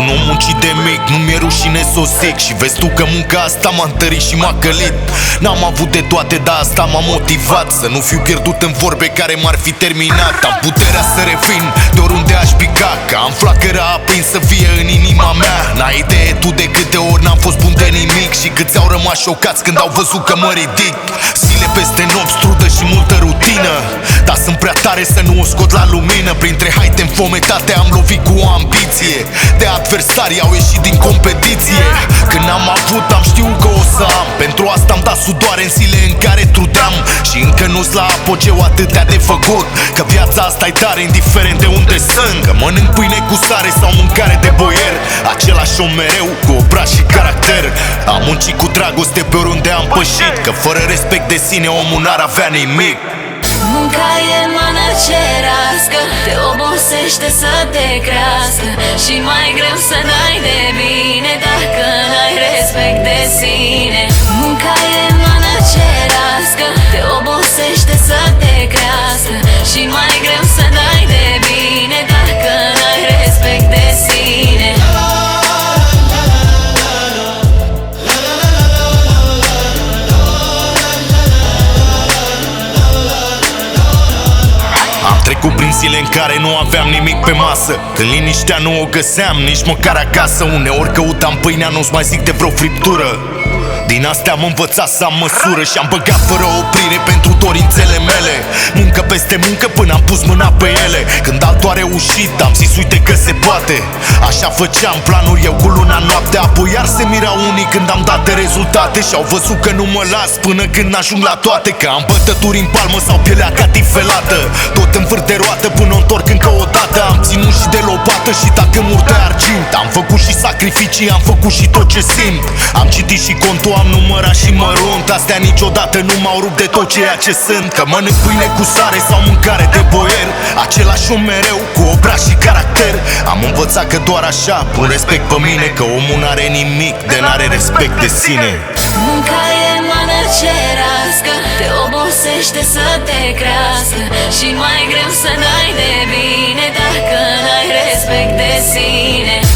un om muncit de mic, nu mi-e rușine să o zic. Și vezi tu că munca asta m-a întărit și m-a călit. N-am avut de toate, dar asta m-a motivat să nu fiu pierdut în vorbe care m-ar fi terminat. Am puterea să revin de oriunde aș pica, că am flacăra aprinsă vie în inima mea. N-ai idee tu de câte ori n-am fost bun de nimic și câți au rămas șocați când au văzut că mă ridic. Zile peste nopți, trudă și multă rutină, dar sunt prea tare să nu o scot la lumină. Printre haite înfometate am lovit cu o ambiție, de adversari au ieșit din competiție. Când am avut, am știut că o să am. Pentru asta am dat sudoare în zile în care trudeam. Și încă nu-s la apogeu atâtea de făcut, că viața asta e tare indiferent de unde sunt. Că mănânc pâine cu sare sau mâncare de boier, același om mereu, cu obraz și caracter. Am muncit cu dragoste pe oriunde am pășit, că fără respect de sine omul n-ar avea nimic. Munca e mănăcerească, te obosește să te crească și mai greu să dai de bine dacă n-ai respect de sine. Munca e mănăcerească, te obosește să te crească și mai greu să dai de bine dacă n-ai respect de sine. Trecut prin zile în care nu aveam nimic pe masă, când liniștea nu o găseam nici măcar acasă. Uneori căutam pâinea, nu-ți mai zic de vreo friptură. Din astea am învățat să am măsură și am băgat fără oprire pentru dorințele mele. Muncă peste muncă până am pus mâna pe ele. Când altul a reușit, am zis uite că se poate. Așa făceam planuri eu cu luna noapte. Apoi iar se mirau unii când am dat de rezultate și au văzut că nu mă las până când ajung la toate. Că am bătături în palmă sau pielea catifelată, tot în vârf de roată până o întorc încă o dată. Am ținut și de lopată și dacă mur de argint. Am făcut și sacrificii, am făcut și tot ce simt. Am citit și contul, am numărat și mărunt. Astea niciodată nu m-au rupt de tot ceea ce sunt. Că mănânc pâine cu sare sau mâncare de boier, același om mereu, cu obraz și caracter. Am învățat că doar așa pun respect pe mine, că omul n-are nimic de n-are respect de sine. Munca e mănăcerească, te obosește să te crească și mai greu să dai de bine dacă n-ai respect de sine.